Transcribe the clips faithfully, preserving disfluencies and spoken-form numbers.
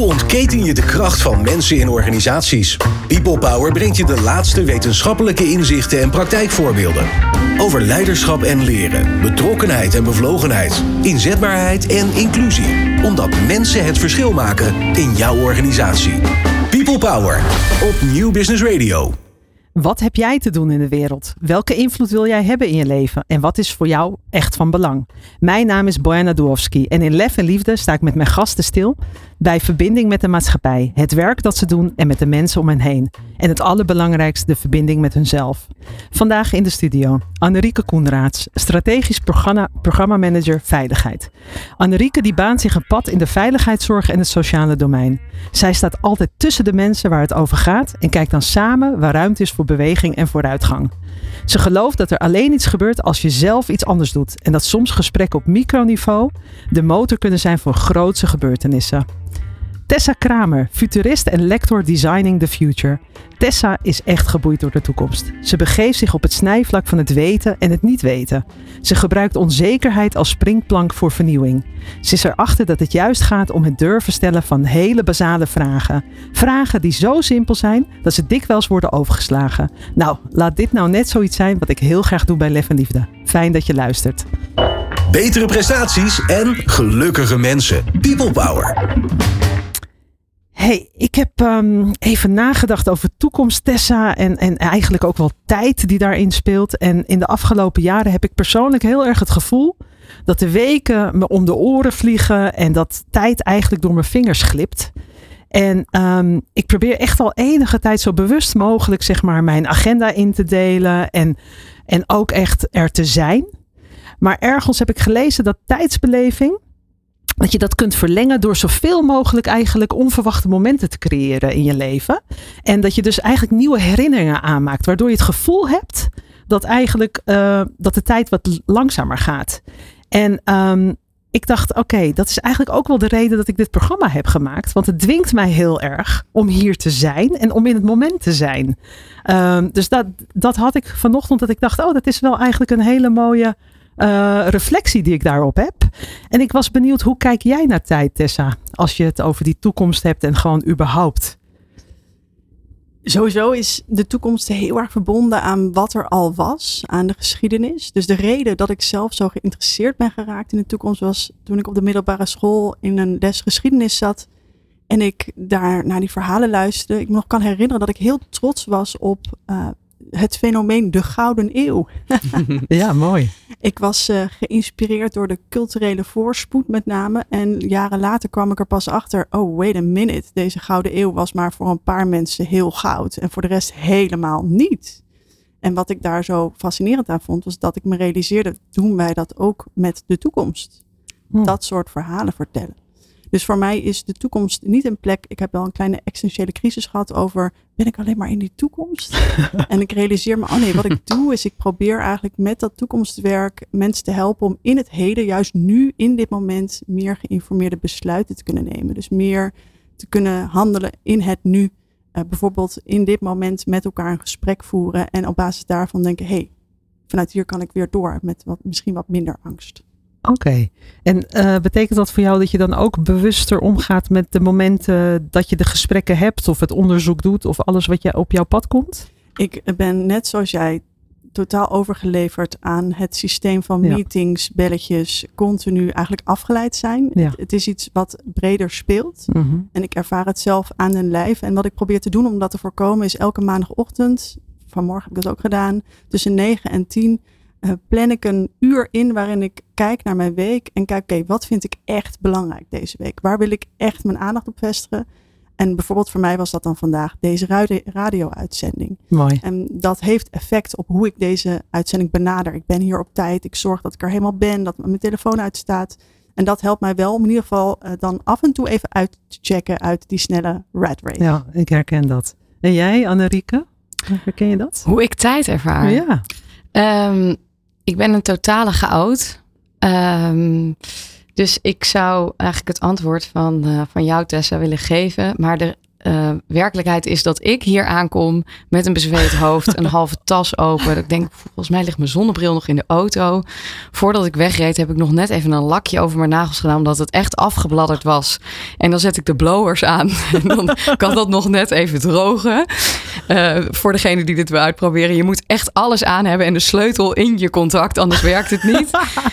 Hoe ontketen je de kracht van mensen in organisaties? People Power brengt je de laatste wetenschappelijke inzichten en praktijkvoorbeelden. Over leiderschap en leren, betrokkenheid en bevlogenheid, inzetbaarheid en inclusie. Omdat mensen het verschil maken in jouw organisatie. People Power op Nieuw Business Radio. Wat heb jij te doen in de wereld? Welke invloed wil jij hebben in je leven? En wat is voor jou echt van belang? Mijn naam is Bojana Dubowski en in Lef en Liefde sta ik met mijn gasten stil bij verbinding met de maatschappij, het werk dat ze doen en met de mensen om hen heen. En het allerbelangrijkste, de verbinding met hunzelf. Vandaag in de studio Annerieke Koenraads, strategisch programma, programmamanager Veiligheid. Annerieke die baant zich een pad in de veiligheidszorg en het sociale domein. Zij staat altijd tussen de mensen waar het over gaat en kijkt dan samen waar ruimte is voor beweging en vooruitgang. Ze gelooft dat er alleen iets gebeurt als je zelf iets anders doet en dat soms gesprekken op microniveau de motor kunnen zijn voor grootse gebeurtenissen. Tessa Kramer, futurist en lector Designing the Future. Tessa is echt geboeid door de toekomst. Ze begeeft zich op het snijvlak van het weten en het niet weten. Ze gebruikt onzekerheid als springplank voor vernieuwing. Ze is erachter dat het juist gaat om het durven stellen van hele basale vragen. Vragen die zo simpel zijn dat ze dikwijls worden overgeslagen. Nou, laat dit nou net zoiets zijn wat ik heel graag doe bij Lef en Liefde. Fijn dat je luistert. Betere prestaties en gelukkige mensen. People Power. Hey, ik heb um, even nagedacht over toekomst, Tessa, en, en eigenlijk ook wel tijd die daarin speelt. En in de afgelopen jaren heb ik persoonlijk heel erg het gevoel dat de weken me om de oren vliegen en dat tijd eigenlijk door mijn vingers glipt. En um, ik probeer echt al enige tijd zo bewust mogelijk zeg maar mijn agenda in te delen en, en ook echt er te zijn. Maar ergens heb ik gelezen dat tijdsbeleving, dat je dat kunt verlengen door zoveel mogelijk eigenlijk onverwachte momenten te creëren in je leven. En dat je dus eigenlijk nieuwe herinneringen aanmaakt. Waardoor je het gevoel hebt dat eigenlijk uh, dat de tijd wat langzamer gaat. En um, ik dacht oké, okay, dat is eigenlijk ook wel de reden dat ik dit programma heb gemaakt. Want het dwingt mij heel erg om hier te zijn en om in het moment te zijn. Um, dus dat, dat had ik vanochtend dat ik dacht, oh dat is wel eigenlijk een hele mooie Uh, reflectie die ik daarop heb. En ik was benieuwd, hoe kijk jij naar tijd, Tessa? Als je het over die toekomst hebt en gewoon überhaupt. Sowieso is de toekomst heel erg verbonden aan wat er al was, aan de geschiedenis. Dus de reden dat ik zelf zo geïnteresseerd ben geraakt in de toekomst was toen ik op de middelbare school in een les geschiedenis zat en ik daar naar die verhalen luisterde. Ik me nog kan herinneren dat ik heel trots was op uh, het fenomeen de Gouden Eeuw. Ja, mooi. Ik was uh, geïnspireerd door de culturele voorspoed met name. En jaren later kwam ik er pas achter. Oh, wait a minute. Deze Gouden Eeuw was maar voor een paar mensen heel goud. En voor de rest helemaal niet. En wat ik daar zo fascinerend aan vond, was dat ik me realiseerde, doen wij dat ook met de toekomst? Hm. Dat soort verhalen vertellen. Dus voor mij is de toekomst niet een plek. Ik heb wel een kleine existentiële crisis gehad over, ben ik alleen maar in die toekomst? En ik realiseer me, oh nee, wat ik doe is ik probeer eigenlijk met dat toekomstwerk mensen te helpen om in het heden, juist nu, in dit moment, meer geïnformeerde besluiten te kunnen nemen. Dus meer te kunnen handelen in het nu. Uh, bijvoorbeeld in dit moment met elkaar een gesprek voeren en op basis daarvan denken, hé, hey, vanuit hier kan ik weer door met wat, misschien wat minder angst. Oké. Okay. En uh, betekent dat voor jou dat je dan ook bewuster omgaat met de momenten dat je de gesprekken hebt of het onderzoek doet of alles wat je op jouw pad komt? Ik ben net zoals jij totaal overgeleverd aan het systeem van ja. meetings, belletjes, continu eigenlijk afgeleid zijn. Ja. Het, het is iets wat breder speelt. Mm-hmm. En ik ervaar het zelf aan den lijf. En wat ik probeer te doen om dat te voorkomen is elke maandagochtend, vanmorgen heb ik dat ook gedaan, tussen negen en tien uh, plan ik een uur in waarin ik kijk naar mijn week en kijk, oké, okay, wat vind ik echt belangrijk deze week? Waar wil ik echt mijn aandacht op vestigen? En bijvoorbeeld voor mij was dat dan vandaag deze radio-uitzending. Mooi. En dat heeft effect op hoe ik deze uitzending benader. Ik ben hier op tijd. Ik zorg dat ik er helemaal ben. Dat mijn telefoon uitstaat. En dat helpt mij wel om in ieder geval uh, dan af en toe even uit te checken uit die snelle rat race. Ja, ik herken dat. En jij, Annerieke? Herken je dat? Hoe ik tijd ervaar? Ja. Um, ik ben een totale chaot. Um, Dus ik zou eigenlijk het antwoord van, uh, van jou, Tessa, willen geven. Maar de uh, werkelijkheid is dat ik hier aankom met een bezweet hoofd, een halve tas open. Dat ik denk, volgens mij ligt mijn zonnebril nog in de auto. Voordat ik wegreed heb ik nog net even een lakje over mijn nagels gedaan, omdat het echt afgebladderd was. En dan zet ik de blowers aan en dan kan dat nog net even drogen. Uh, voor degene die dit wil uitproberen, je moet echt alles aan hebben en de sleutel in je contact, anders werkt het niet.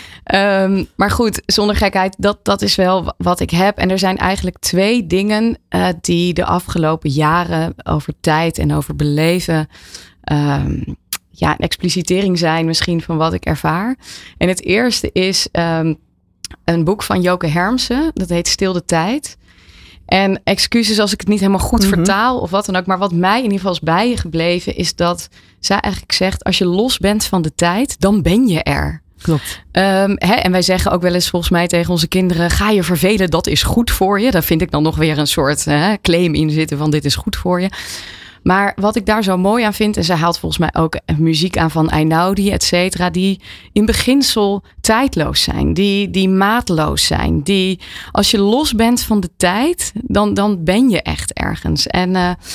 Um, maar goed, zonder gekheid, dat, dat is wel wat ik heb. En er zijn eigenlijk twee dingen uh, die de afgelopen jaren over tijd en over beleven um, ja, een explicitering zijn misschien van wat ik ervaar. En het eerste is um, een boek van Joke Hermsen, dat heet Stil de Tijd. En excuses als ik het niet helemaal goed mm-hmm. vertaal of wat dan ook. Maar wat mij in ieder geval is bijgebleven is dat zij eigenlijk zegt, als je los bent van de tijd, dan ben je er. Klopt. Um, hè, en wij zeggen ook wel eens volgens mij tegen onze kinderen, ga je vervelen, dat is goed voor je. Daar vind ik dan nog weer een soort hè, claim in zitten van dit is goed voor je. Maar wat ik daar zo mooi aan vind, en zij haalt volgens mij ook muziek aan van Einaudi, et cetera, die in beginsel tijdloos zijn, die, die maatloos zijn, die als je los bent van de tijd, dan, dan ben je echt ergens. En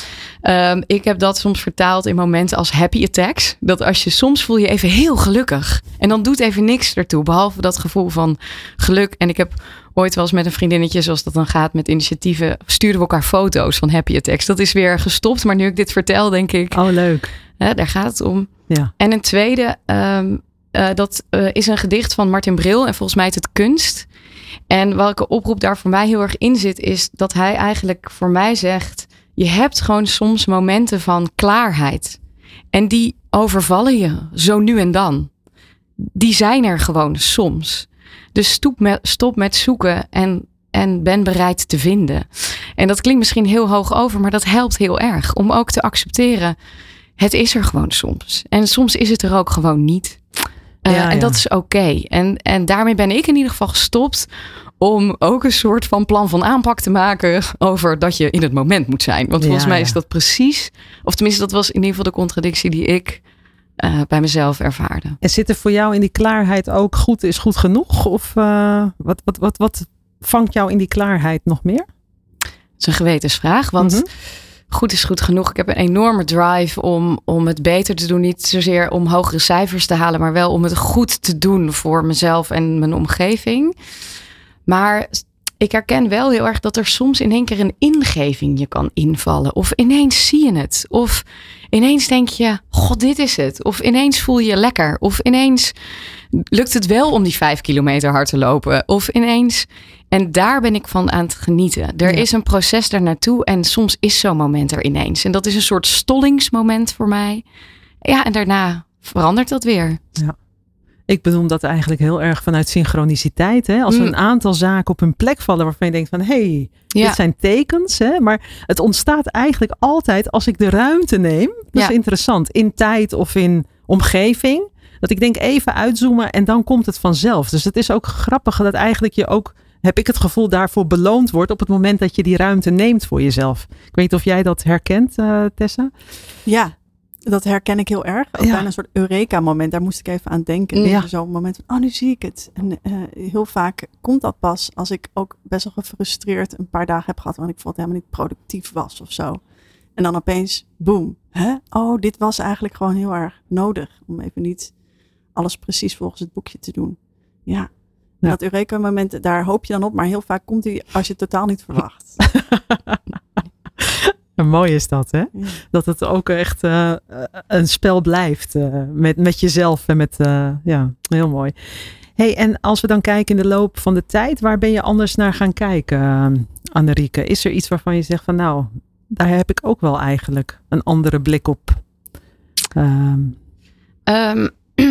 uh, um, ik heb dat soms vertaald in momenten als happy attacks, dat als je soms voel je even heel gelukkig en dan doet even niks ertoe, behalve dat gevoel van geluk. En ik heb ooit wel eens met een vriendinnetje, zoals dat dan gaat met initiatieven, stuurden we elkaar foto's van happy attacks. Dat is weer gestopt, maar nu ik dit vertel, denk ik, oh leuk. Hè, daar gaat het om. Ja. En een tweede, um, uh, dat uh, is een gedicht van Martin Bril en volgens mij is het Kunst. En welke oproep daar voor mij heel erg in zit, is dat hij eigenlijk voor mij zegt, je hebt gewoon soms momenten van klaarheid. En die overvallen je zo nu en dan. Die zijn er gewoon soms. Dus stop met, stop met zoeken en, en ben bereid te vinden. En dat klinkt misschien heel hoog over, maar dat helpt heel erg. Om ook te accepteren, het is er gewoon soms. En soms is het er ook gewoon niet. Uh, ja, ja. En dat is oké. Okay. En, en daarmee ben ik in ieder geval gestopt om ook een soort van plan van aanpak te maken over dat je in het moment moet zijn. Want volgens ja, mij is dat precies, of tenminste dat was in ieder geval de contradictie die ik Uh, bij mezelf ervaarde. En zit er voor jou in die klaarheid ook goed is goed genoeg? Of uh, wat, wat, wat, wat vangt jou in die klaarheid nog meer? Dat is een gewetensvraag. Want mm-hmm. goed is goed genoeg. Ik heb een enorme drive om, om het beter te doen. Niet zozeer om hogere cijfers te halen, maar wel om het goed te doen voor mezelf en mijn omgeving. Maar ik herken wel heel erg dat er soms in één keer een ingeving je kan invallen. Of ineens zie je het. Of ineens denk je, god, dit is het. Of ineens voel je je lekker. Of ineens lukt het wel om die vijf kilometer hard te lopen. Of ineens, en daar ben ik van aan het genieten. Er ja. is een proces daar naartoe en soms is zo'n moment er ineens. En dat is een soort stollingsmoment voor mij. Ja, en daarna verandert dat weer. Ja. Ik benoem dat eigenlijk heel erg vanuit synchroniciteit. Hè? Als er een aantal zaken op hun plek vallen waarvan je denkt van, hé, hey, ja. dit zijn tekens. Hè? Maar het ontstaat eigenlijk altijd als ik de ruimte neem. Dat ja. is interessant. In tijd of in omgeving. Dat ik denk even uitzoomen en dan komt het vanzelf. Dus het is ook grappig dat eigenlijk je ook, heb ik het gevoel, daarvoor beloond wordt op het moment dat je die ruimte neemt voor jezelf. Ik weet niet of jij dat herkent, uh, Tessa? Ja. Dat herken ik heel erg. Ook ja. bijna een soort Eureka-moment. Daar moest ik even aan denken. Ja. Zo'n moment van, oh, nu zie ik het. En uh, heel vaak komt dat pas als ik ook best wel gefrustreerd een paar dagen heb gehad. Want ik vond het helemaal niet productief was of zo. En dan opeens, boom. Hè? Oh, dit was eigenlijk gewoon heel erg nodig. Om even niet alles precies volgens het boekje te doen. Ja. En ja. dat Eureka-moment, daar hoop je dan op. Maar heel vaak komt die als je het totaal niet verwacht. En mooi is dat, hè? Ja. Dat het ook echt uh, een spel blijft uh, met, met jezelf en met, uh, ja, heel mooi. Hey, en als we dan kijken in de loop van de tijd, waar ben je anders naar gaan kijken, uh, Annerieke? Is er iets waarvan je zegt van, nou, daar heb ik ook wel eigenlijk een andere blik op? Um. Um,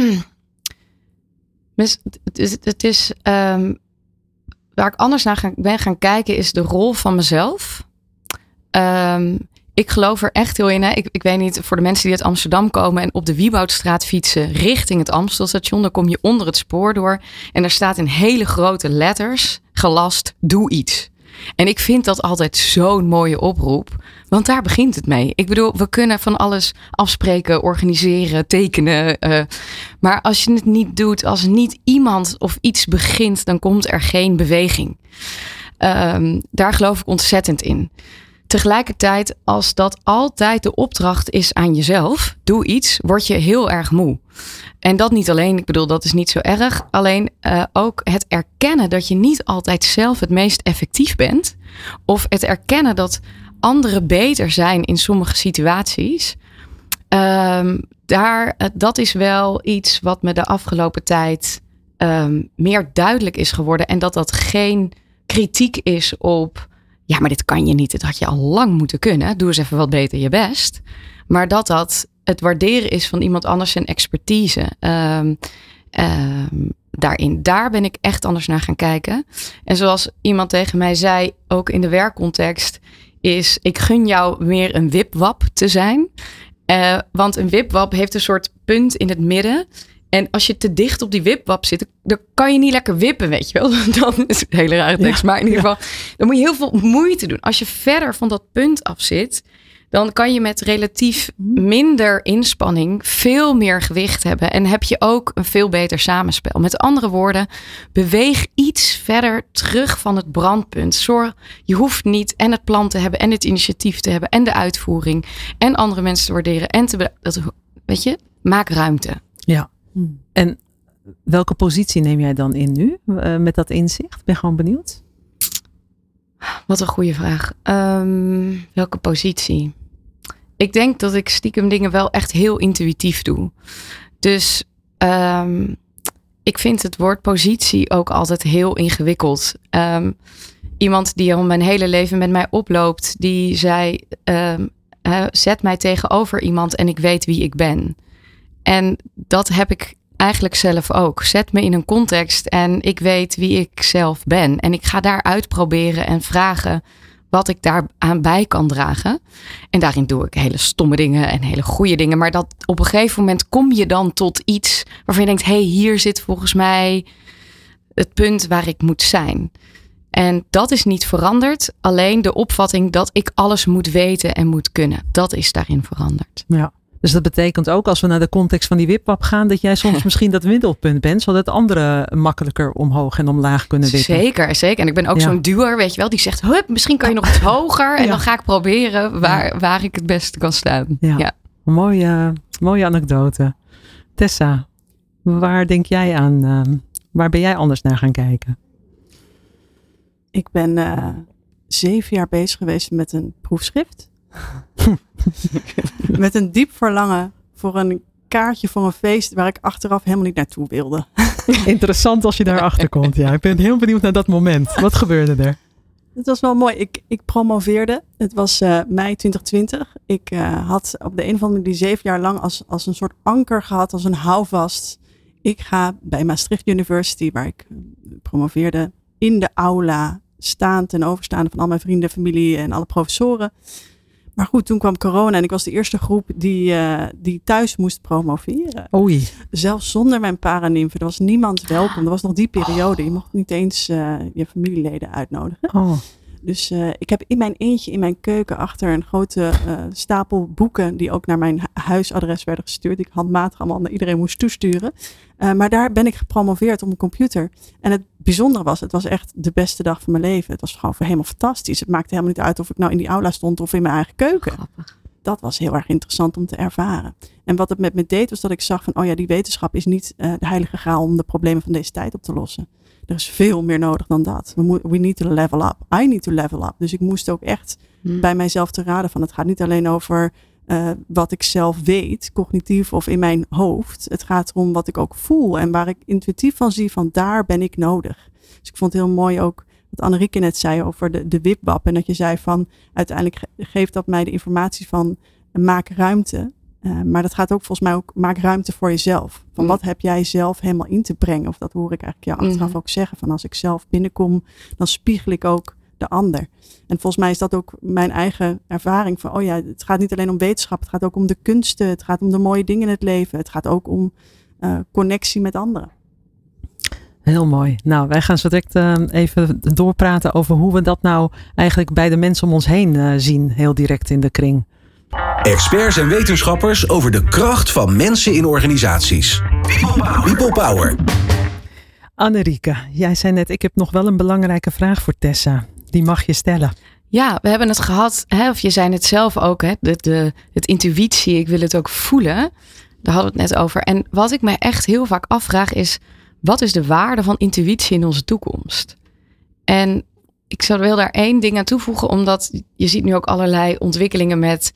het is, het is um, waar ik anders naar gaan, ben gaan kijken, is de rol van mezelf. Um, ik geloof er echt heel in. Hè? Ik, ik weet niet, voor de mensen die uit Amsterdam komen en op de Wieboudstraat fietsen richting het Amstelstation, dan kom je onder het spoor door en daar staat in hele grote letters gelast, doe iets. En ik vind dat altijd zo'n mooie oproep, want daar begint het mee. Ik bedoel, we kunnen van alles afspreken, organiseren, tekenen. Uh, maar als je het niet doet, als niet iemand of iets begint, dan komt er geen beweging. Um, daar geloof ik ontzettend in. tegelijkertijd, als dat altijd de opdracht is aan jezelf, doe iets, word je heel erg moe. En dat niet alleen, ik bedoel, dat is niet zo erg. Alleen uh, ook het erkennen dat je niet altijd zelf het meest effectief bent. Of het erkennen dat anderen beter zijn in sommige situaties. Um, daar, uh, dat is wel iets wat me de afgelopen tijd um, meer duidelijk is geworden. En dat dat geen kritiek is op, ja, maar dit kan je niet. Dit had je al lang moeten kunnen. Doe eens even wat beter je best. Maar dat dat het waarderen is van iemand anders zijn expertise. Um, um, daarin. Daar ben ik echt anders naar gaan kijken. En zoals iemand tegen mij zei, ook in de werkcontext, is ik gun jou meer een wipwap te zijn. Uh, want een wipwap heeft een soort punt in het midden. En als je te dicht op die wipwap zit, dan kan je niet lekker wippen, weet je wel. Dan is het een hele rare tekst. Ja, maar in ieder geval, ja. Dan moet je heel veel moeite doen. Als je verder van dat punt af zit, dan kan je met relatief minder inspanning veel meer gewicht hebben. En heb je ook een veel beter samenspel. Met andere woorden, beweeg iets verder terug van het brandpunt. Zorg, je hoeft niet en het plan te hebben en het initiatief te hebben en de uitvoering en andere mensen te waarderen. En te, dat, weet je, maak ruimte. Ja. En welke positie neem jij dan in nu uh, met dat inzicht? Ik ben gewoon benieuwd. Wat een goede vraag. Um, welke positie? Ik denk dat ik stiekem dingen wel echt heel intuïtief doe. Dus um, ik vind het woord positie ook altijd heel ingewikkeld. Um, iemand die al mijn hele leven met mij oploopt, die zei, um, uh, zet mij tegenover iemand en ik weet wie ik ben. En dat heb ik eigenlijk zelf ook. Zet me in een context en ik weet wie ik zelf ben. En ik ga daar uitproberen en vragen wat ik daar aan bij kan dragen. En daarin doe ik hele stomme dingen en hele goede dingen. Maar dat op een gegeven moment kom je dan tot iets waarvan je denkt, hé, hey, hier zit volgens mij het punt waar ik moet zijn. En dat is niet veranderd. Alleen de opvatting dat ik alles moet weten en moet kunnen. Dat is daarin veranderd. Ja. Dus dat betekent ook, als we naar de context van die wipwap gaan, dat jij soms misschien dat middelpunt bent, zodat anderen makkelijker omhoog en omlaag kunnen wippen. Zeker, zeker. En ik ben ook ja. zo'n duwer, weet je wel, die zegt, hup, misschien kan je nog iets hoger. En ja. dan ga ik proberen waar, ja. waar ik het beste kan staan. Ja. Ja. Mooie, mooie anekdote. Tessa, waar denk jij aan? Uh, waar ben jij anders naar gaan kijken? Ik ben uh, zeven jaar bezig geweest met een proefschrift. Met een diep verlangen voor een kaartje voor een feest waar ik achteraf helemaal niet naartoe wilde. Interessant als je daarachter komt. Ja, ik ben heel benieuwd naar dat moment. Wat gebeurde er? Het was wel mooi. Ik, ik promoveerde. Het was uh, mei twintig twintig. Ik uh, had op de een of andere manier die zeven jaar lang als, als een soort anker gehad, als een houvast. Ik ga bij Maastricht University, waar ik promoveerde, in de aula staan ten overstaande van al mijn vrienden, familie en alle professoren. Maar goed, toen kwam corona en ik was de eerste groep die, uh, die thuis moest promoveren. Oei. Zelfs zonder mijn paranimfen. Er was niemand welkom. Er was nog die periode. Je mocht niet eens uh, je familieleden uitnodigen. Oh. Dus uh, ik heb in mijn eentje in mijn keuken achter een grote uh, stapel boeken die ook naar mijn huisadres werden gestuurd. Die ik handmatig allemaal naar iedereen moest toesturen. Uh, maar daar ben ik gepromoveerd op een computer. En het bijzondere was, het was echt de beste dag van mijn leven. Het was gewoon helemaal fantastisch. Het maakte helemaal niet uit of ik nou in die aula stond of in mijn eigen keuken. Grappig. Dat was heel erg interessant om te ervaren. En wat het met me deed was dat ik zag van, oh ja, die wetenschap is niet uh, de heilige graal om de problemen van deze tijd op te lossen. Er is veel meer nodig dan dat. We, mo- we need to level up. I need to level up. Dus ik moest ook echt hmm. bij mijzelf te raden van, het gaat niet alleen over uh, wat ik zelf weet, cognitief of in mijn hoofd. Het gaat erom wat ik ook voel en waar ik intuïtief van zie van, daar ben ik nodig. Dus ik vond het heel mooi ook wat Annerieke net zei over de, de wipwap. En dat je zei van, uiteindelijk ge- geeft dat mij de informatie van, maak ruimte. Uh, maar dat gaat ook volgens mij ook, maak ruimte voor jezelf. Van wat heb jij zelf helemaal in te brengen? Of dat hoor ik eigenlijk jou achteraf mm-hmm. ook zeggen. Van als ik zelf binnenkom, dan spiegel ik ook de ander. En volgens mij is dat ook mijn eigen ervaring. Van oh ja, het gaat niet alleen om wetenschap. Het gaat ook om de kunsten. Het gaat om de mooie dingen in het leven. Het gaat ook om uh, connectie met anderen. Heel mooi. Nou, wij gaan zo direct uh, even doorpraten over hoe we dat nou eigenlijk bij de mensen om ons heen uh, zien. Heel direct in de kring. Experts en wetenschappers over de kracht van mensen in organisaties. People Power. People Power. Annerieke, jij zei net, ik heb nog wel een belangrijke vraag voor Tessa. Die mag je stellen. Ja, we hebben het gehad, hè, of je zei het zelf ook, hè, de, de, het intuïtie, ik wil het ook voelen. Daar hadden we het net over. En wat ik me echt heel vaak afvraag is, wat is de waarde van intuïtie in onze toekomst? En ik zou wil daar één ding aan toevoegen, omdat je ziet nu ook allerlei ontwikkelingen met,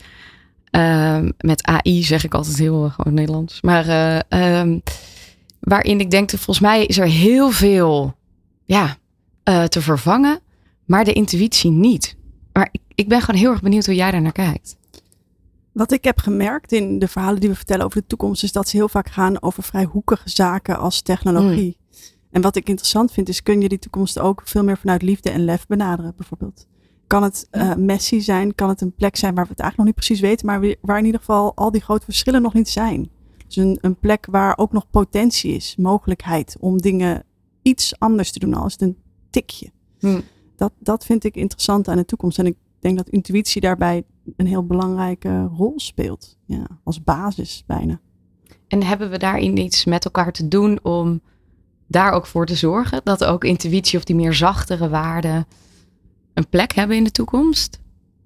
uh, met A I, zeg ik altijd heel uh, gewoon Nederlands. Maar uh, um, waarin ik denk, volgens mij is er heel veel ja, uh, te vervangen, maar de intuïtie niet. Maar ik, ik ben gewoon heel erg benieuwd hoe jij daar naar kijkt. Wat ik heb gemerkt in de verhalen die we vertellen over de toekomst, is dat ze heel vaak gaan over vrij hoekige zaken als technologie. Mm. En wat ik interessant vind, is kun je die toekomst ook veel meer vanuit liefde en lef benaderen, bijvoorbeeld. Kan het uh, messy zijn? Kan het een plek zijn waar we het eigenlijk nog niet precies weten, maar waar in ieder geval al die grote verschillen nog niet zijn? Dus een, een plek waar ook nog potentie is, mogelijkheid om dingen iets anders te doen, als het een tikje. Mm. Dat, dat vind ik interessant aan de toekomst. En ik denk dat intuïtie daarbij een heel belangrijke rol speelt. Ja, als basis bijna. En hebben we daarin iets met elkaar te doen om daar ook voor te zorgen? Dat ook intuïtie of die meer zachtere waarden een plek hebben in de toekomst?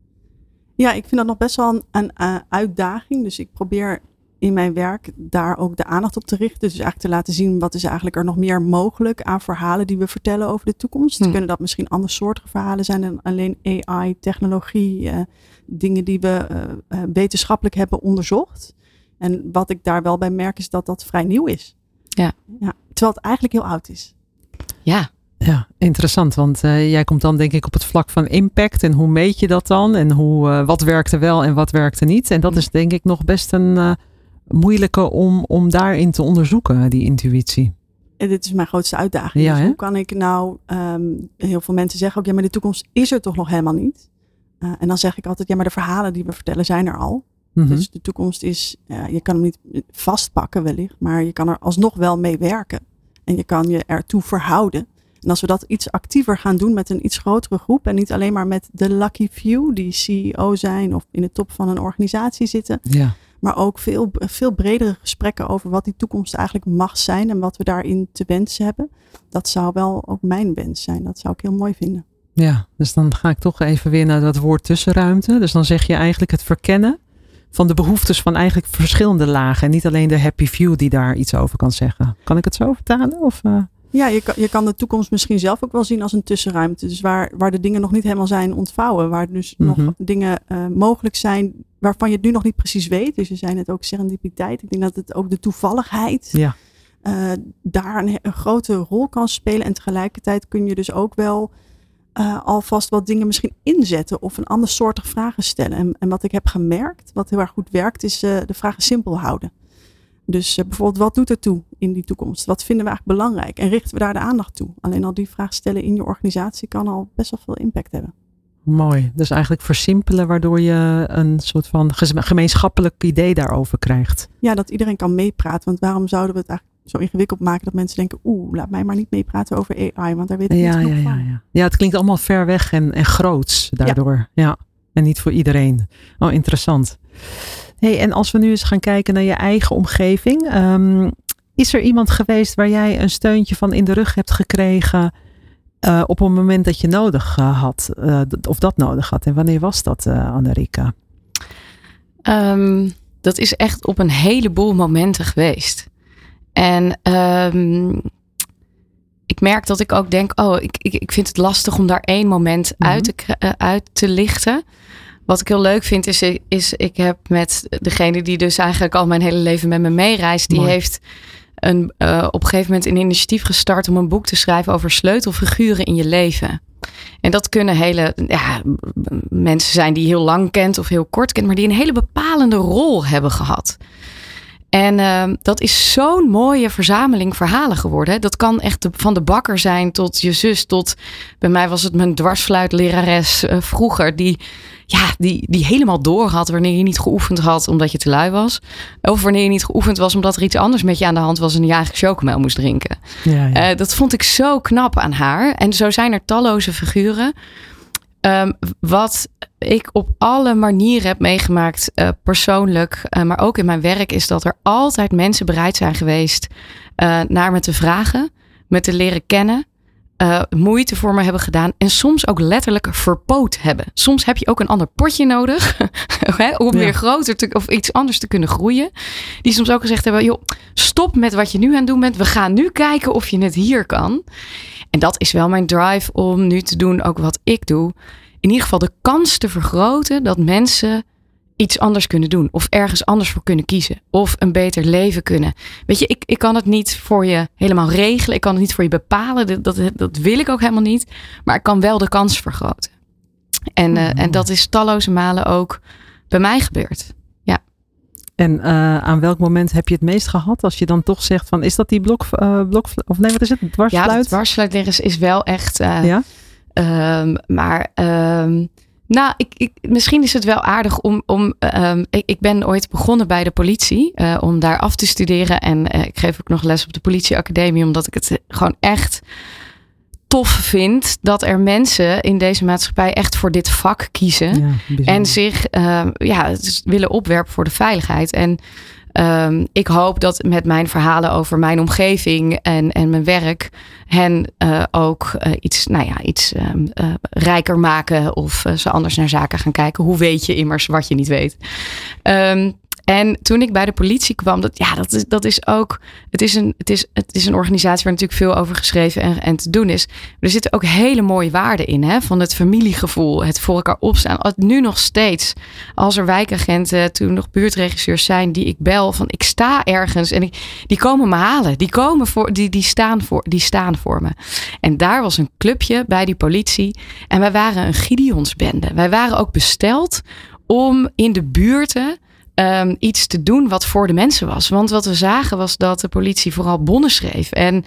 Ja, ik vind dat nog best wel een, een uh, uitdaging. Dus ik probeer in mijn werk daar ook de aandacht op te richten. Dus eigenlijk te laten zien wat is eigenlijk er nog meer mogelijk aan verhalen die we vertellen over de toekomst. Hm. Kunnen dat misschien andersoortige verhalen zijn dan alleen A I, technologie, uh, dingen die we uh, uh, wetenschappelijk hebben onderzocht. En wat ik daar wel bij merk is dat dat vrij nieuw is. Ja. Ja, terwijl het eigenlijk heel oud is. Ja. Ja, interessant. Want uh, jij komt dan denk ik op het vlak van impact. En hoe meet je dat dan? En hoe, uh, wat werkte wel en wat werkte niet? En dat is denk ik nog best een uh, moeilijke om, om daarin te onderzoeken, die intuïtie. En dit is mijn grootste uitdaging. Ja, dus hoe kan ik nou, um, heel veel mensen zeggen ook, ja, maar de toekomst is er toch nog helemaal niet. Uh, en dan zeg ik altijd, ja, maar de verhalen die we vertellen zijn er al. Mm-hmm. Dus de toekomst is, uh, je kan hem niet vastpakken wellicht, maar je kan er alsnog wel mee werken. En je kan je ertoe verhouden. En als we dat iets actiever gaan doen met een iets grotere groep en niet alleen maar met de lucky few die C E O zijn of in de top van een organisatie zitten. Ja. Maar ook veel, veel bredere gesprekken over wat die toekomst eigenlijk mag zijn en wat we daarin te wensen hebben. Dat zou wel ook mijn wens zijn. Dat zou ik heel mooi vinden. Ja, dus dan ga ik toch even weer naar dat woord tussenruimte. Dus dan zeg je eigenlijk het verkennen van de behoeftes van eigenlijk verschillende lagen. En niet alleen de happy few die daar iets over kan zeggen. Kan ik het zo vertalen? Of, uh... Ja, je kan, je kan de toekomst misschien zelf ook wel zien als een tussenruimte. Dus waar, waar de dingen nog niet helemaal zijn ontvouwen. Waar dus mm-hmm. nog dingen uh, mogelijk zijn waarvan je het nu nog niet precies weet. Dus je zei net ook serendipiteit. Ik denk dat het ook de toevalligheid ja. uh, daar een, een grote rol kan spelen. En tegelijkertijd kun je dus ook wel uh, alvast wat dingen misschien inzetten. Of een ander soortig vragen stellen. En, en wat ik heb gemerkt, wat heel erg goed werkt, is uh, de vragen simpel houden. Dus uh, bijvoorbeeld, wat doet er toe in die toekomst? Wat vinden we eigenlijk belangrijk? En richten we daar de aandacht toe? Alleen al die vraag stellen in je organisatie kan al best wel veel impact hebben. Mooi. Dus eigenlijk versimpelen waardoor je een soort van gemeenschappelijk idee daarover krijgt. Ja, dat iedereen kan meepraten. Want waarom zouden we het eigenlijk zo ingewikkeld maken dat mensen denken, oeh, laat mij maar niet meepraten over A I, want daar weet ik ja, niet ja, ja, ja, van. Ja. ja, het klinkt allemaal ver weg en, en groots daardoor. Ja. ja. En niet voor iedereen. Oh, interessant. Hey, en als we nu eens gaan kijken naar je eigen omgeving. Um, is er iemand geweest waar jij een steuntje van in de rug hebt gekregen uh, op een moment dat je nodig uh, had? Uh, of dat nodig had? En wanneer was dat, uh, Annerieke? Um, dat is echt op een heleboel momenten geweest. En um, ik merk dat ik ook denk, oh, ik, ik, ik vind het lastig om daar één moment mm-hmm. uit, te, uh, uit te lichten. Wat ik heel leuk vind is, is, ik heb met degene die dus eigenlijk al mijn hele leven met me meereist, die Mooi. heeft een, uh, op een gegeven moment een initiatief gestart om een boek te schrijven over sleutelfiguren in je leven. En dat kunnen hele ja, mensen zijn die je heel lang kent of heel kort kent, maar die een hele bepalende rol hebben gehad. En uh, dat is zo'n mooie verzameling verhalen geworden. Dat kan echt de, van de bakker zijn tot je zus, tot bij mij was het mijn dwarsfluitlerares uh, vroeger, die, ja, die, die helemaal door had wanneer je niet geoefend had omdat je te lui was. Of wanneer je niet geoefend was omdat er iets anders met je aan de hand was en je eigen chocomel moest drinken. Ja, ja. Uh, dat vond ik zo knap aan haar. En zo zijn er talloze figuren. Um, wat ik op alle manieren heb meegemaakt, uh, persoonlijk, uh, maar ook in mijn werk, is dat er altijd mensen bereid zijn geweest uh, naar me te vragen, me te leren kennen, uh, moeite voor me hebben gedaan. En soms ook letterlijk verpoot hebben. Soms heb je ook een ander potje nodig. om ja. weer groter te, of iets anders te kunnen groeien. Die soms ook gezegd hebben, joh, stop met wat je nu aan het doen bent. We gaan nu kijken of je het hier kan. En dat is wel mijn drive om nu te doen ook wat ik doe. In ieder geval de kans te vergroten dat mensen iets anders kunnen doen. Of ergens anders voor kunnen kiezen. Of een beter leven kunnen. Weet je, ik, ik kan het niet voor je helemaal regelen. Ik kan het niet voor je bepalen. Dat, dat, dat wil ik ook helemaal niet. Maar ik kan wel de kans vergroten. En, uh, en dat is talloze malen ook bij mij gebeurd. Ja. En uh, aan welk moment heb je het meest gehad? Als je dan toch zegt van, is dat die blok, uh, blok of nee, wat is het? Dwarsfluit? Ja, de dwarsfluit is, is wel echt... Uh, ja? Um, maar... Um, Nou, ik, ik, misschien is het wel aardig om... om um, ik, ik ben ooit begonnen bij de politie. Uh, om daar af te studeren. En uh, ik geef ook nog les op de politieacademie. Omdat ik het gewoon echt tof vind. Dat er mensen in deze maatschappij echt voor dit vak kiezen. Ja, en zich uh, ja, willen opwerpen voor de veiligheid. En um, ik hoop dat met mijn verhalen over mijn omgeving en, en mijn werk... hen uh, ook uh, iets, nou ja, iets um, uh, rijker maken of uh, ze anders naar zaken gaan kijken. Hoe weet je immers wat je niet weet? Um, en toen ik bij de politie kwam, dat, ja, dat is, dat is ook, het is, een, het, is, het is een organisatie waar natuurlijk veel over geschreven en, en te doen is. Maar er zitten ook hele mooie waarden in, hè, van het familiegevoel, het voor elkaar opstaan. Nu nog steeds, als er wijkagenten, toen nog buurtregisseurs zijn die ik bel, van ik sta ergens en ik, die komen me halen. Die, komen voor, die, die, staan voor, die staan voor me. En daar was een clubje bij die politie en wij waren een Gideonsbende. Wij waren ook besteld om in de buurten Um, iets te doen wat voor de mensen was. Want wat we zagen was dat de politie vooral bonnen schreef. En,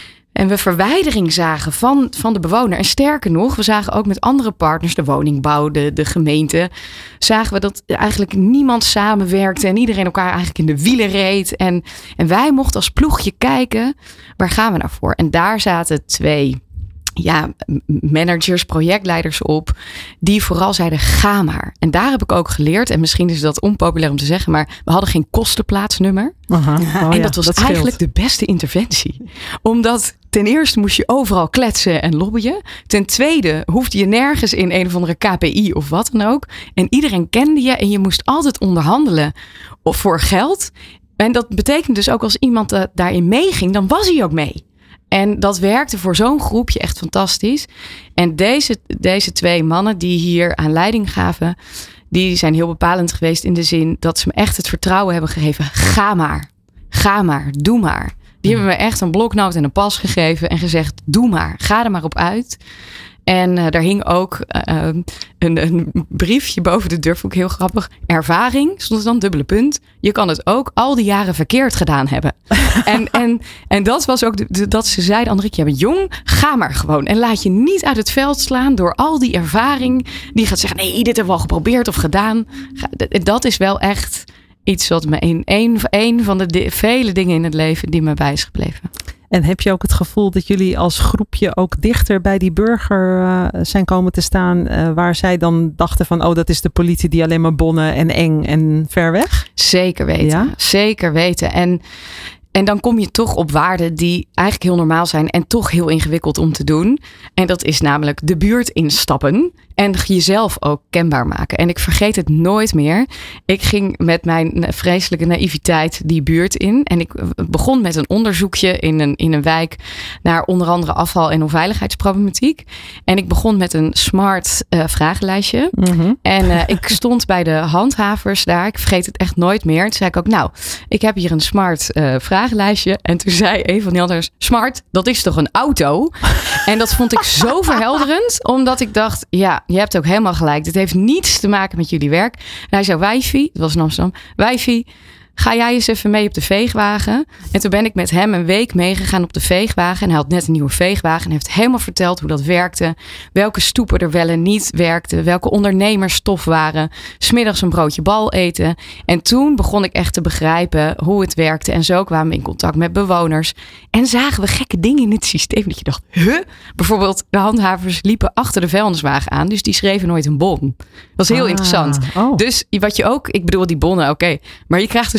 en we verwijdering zagen van, van de bewoner. En sterker nog, we zagen ook met andere partners, de woningbouw, de, de gemeente, zagen we dat eigenlijk niemand samenwerkte en iedereen elkaar eigenlijk in de wielen reed. En, en wij mochten als ploegje kijken, waar gaan we nou voor? En daar zaten twee ja, managers, projectleiders op, die vooral zeiden, ga maar. En daar heb ik ook geleerd, en misschien is dat onpopulair om te zeggen, maar we hadden geen kostenplaatsnummer. Aha. Oh, en dat ja, was dat eigenlijk scheelt. De beste interventie. Omdat ten eerste moest je overal kletsen en lobbyen. Ten tweede hoefde je nergens in een of andere K P I of wat dan ook. En iedereen kende je en je moest altijd onderhandelen voor geld. En dat betekent dus ook als iemand uh, daarin meeging, dan was hij ook mee. En dat werkte voor zo'n groepje echt fantastisch. En deze, deze twee mannen die hier aan leiding gaven, die zijn heel bepalend geweest in de zin dat ze me echt het vertrouwen hebben gegeven. Ga maar, ga maar, doe maar. Die hebben me echt een bloknoot en een pas gegeven en gezegd, doe maar, ga er maar op uit. En uh, daar hing ook uh, een, een briefje boven de deur, vond ik heel grappig. Ervaring, stond er dan, dubbele punt. Je kan het ook al die jaren verkeerd gedaan hebben. en, en, en dat was ook de, de, dat ze zeiden, Andrieke, je bent jong, ga maar gewoon. En laat je niet uit het veld slaan door al die ervaring. Die gaat zeggen, nee, dit hebben we al geprobeerd of gedaan. Dat is wel echt iets wat me in een, een van de, de vele dingen in het leven die me bij is gebleven. En heb je ook het gevoel dat jullie als groepje ook dichter bij die burger uh, zijn komen te staan, uh, waar zij dan dachten van, oh, dat is de politie die alleen maar bonnen en eng en ver weg? Zeker weten, ja? Zeker weten. En, en dan kom je toch op waarden die eigenlijk heel normaal zijn en toch heel ingewikkeld om te doen. En dat is namelijk de buurt instappen en jezelf ook kenbaar maken. En ik vergeet het nooit meer. Ik ging met mijn vreselijke naïviteit die buurt in. En ik begon met een onderzoekje in een, in een wijk naar onder andere afval- en onveiligheidsproblematiek. En ik begon met een smart uh, vragenlijstje. Mm-hmm. En uh, ik stond bij de handhavers daar. Ik vergeet het echt nooit meer. Toen zei ik ook, nou, ik heb hier een smart uh, vragenlijstje. En toen zei een van die anderen, smart, dat is toch een auto? En dat vond ik zo verhelderend. Omdat ik dacht, ja, je hebt ook helemaal gelijk. Dit heeft niets te maken met jullie werk. En hij zei, wijfie, het was in Amsterdam, wijfie, ga jij eens even mee op de veegwagen? En toen ben ik met hem een week meegegaan op de veegwagen. En hij had net een nieuwe veegwagen. En heeft helemaal verteld hoe dat werkte. Welke stoepen er wel en niet werkten. Welke ondernemers tof waren. 's Middags een broodje bal eten. En toen begon ik echt te begrijpen hoe het werkte. En zo kwamen we in contact met bewoners. En zagen we gekke dingen in het systeem. Dat je dacht, huh? Bijvoorbeeld de handhavers liepen achter de vuilniswagen aan. Dus die schreven nooit een bon. Dat was heel ah, interessant. Oh. Dus wat je ook, ik bedoel die bonnen, oké. Okay, maar je krijgt dus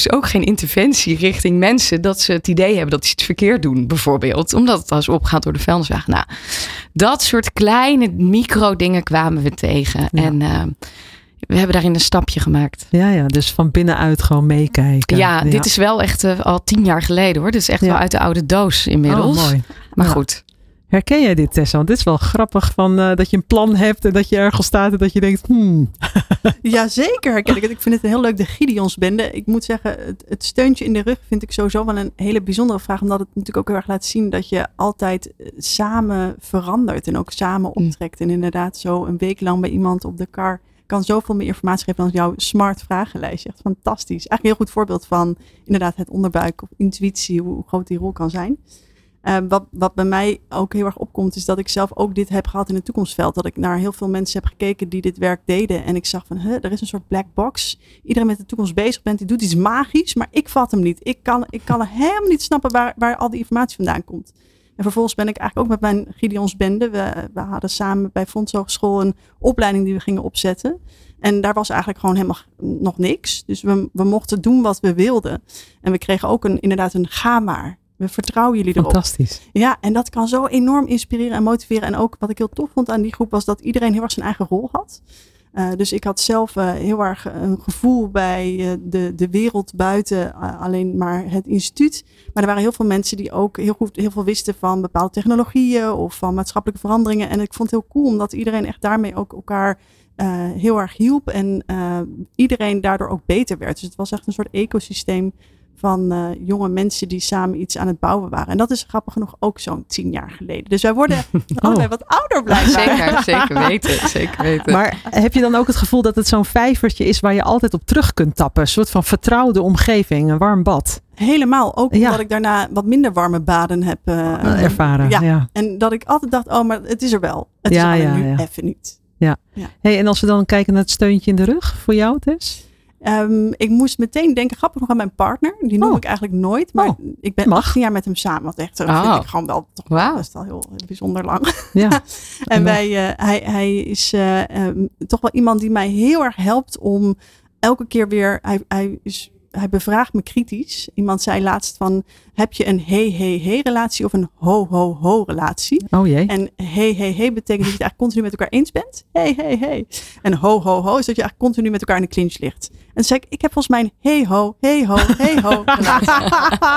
dus ook geen interventie richting mensen dat ze het idee hebben dat ze iets verkeerd doen, bijvoorbeeld. Omdat het als opgaat door de vuilniswagen. Nou, dat soort kleine micro dingen kwamen we tegen. Ja. En uh, we hebben daarin een stapje gemaakt. Ja, ja, dus van binnenuit gewoon meekijken. Ja, ja, dit is wel echt uh, al tien jaar geleden hoor. Dit is echt ja. wel uit de oude doos inmiddels. Oh, mooi. Maar ja. goed. Herken jij dit, Tessa? Want dit is wel grappig van, uh, dat je een plan hebt en dat je ergens staat en dat je denkt, hmm. Ja, zeker herken ik het. Ik vind het heel leuk, de Gideonsbende. Ik moet zeggen, het, het steuntje in de rug vind ik sowieso wel een hele bijzondere vraag. Omdat het natuurlijk ook heel erg laat zien dat je altijd samen verandert en ook samen optrekt. En inderdaad zo een week lang bij iemand op de kar kan zoveel meer informatie geven dan jouw smart vragenlijstje. Echt fantastisch. Eigenlijk een heel goed voorbeeld van inderdaad het onderbuik of intuïtie, hoe groot die rol kan zijn. Uh, wat, wat bij mij ook heel erg opkomt, is dat ik zelf ook dit heb gehad in het toekomstveld. Dat ik naar heel veel mensen heb gekeken die dit werk deden. En ik zag van, huh, er is een soort black box. Iedereen met de toekomst bezig bent, die doet iets magisch, maar ik vat hem niet. Ik kan, ik kan helemaal niet snappen waar, waar al die informatie vandaan komt. En vervolgens ben ik eigenlijk ook met mijn Gideonsbende. We, we hadden samen bij Fonds Hogeschool een opleiding die we gingen opzetten. En daar was eigenlijk gewoon helemaal nog niks. Dus we, we mochten doen wat we wilden. En we kregen ook een, inderdaad een ga maar. We vertrouwen jullie erop. Fantastisch. Ja, en dat kan zo enorm inspireren en motiveren. En ook wat ik heel tof vond aan die groep was dat iedereen heel erg zijn eigen rol had. Uh, dus ik had zelf uh, heel erg een gevoel bij uh, de, de wereld buiten uh, alleen maar het instituut. Maar er waren heel veel mensen die ook heel goed heel veel wisten van bepaalde technologieën of van maatschappelijke veranderingen. En ik vond het heel cool omdat iedereen echt daarmee ook elkaar uh, heel erg hielp. En uh, iedereen daardoor ook beter werd. Dus het was echt een soort ecosysteem van uh, jonge mensen die samen iets aan het bouwen waren. En dat is grappig genoeg ook zo'n tien jaar geleden. Dus wij worden oh. allebei wat ouder blijkbaar. Zeker, zeker weten, zeker weten. Maar heb je dan ook het gevoel dat het zo'n vijvertje is waar je altijd op terug kunt tappen? Een soort van vertrouwde omgeving, een warm bad. Helemaal, ook ja. omdat ik daarna wat minder warme baden heb uh, ervaren. Ja. ja, en dat ik altijd dacht, oh, maar het is er wel. Het ja, is er ja, nu ja. even niet. Ja. ja. Hey, en als we dan kijken naar het steuntje in de rug voor jou, Tess? Um, ik moest meteen denken, grappig nog aan mijn partner. Die noem oh. ik eigenlijk nooit. Maar oh. ik ben achttien jaar met hem samen. Wat echt, dat oh. vind ik gewoon wel toch wow. best wel heel, heel bijzonder lang. Ja. en wij, uh, hij, hij is uh, um, toch wel iemand die mij heel erg helpt om elke keer weer... Hij, hij, is, hij bevraagt me kritisch. Iemand zei laatst van, heb je een hey, hey, hey relatie of een ho, ho, ho relatie? Oh jee. En hey, hey, hey betekent dat je het eigenlijk continu met elkaar eens bent. Hey, hey, hey. En ho, ho, ho is dat je eigenlijk continu met elkaar in de clinch ligt. En dan zei ik, ik heb volgens mij een hey, ho, hey, ho, hey, ho relatie.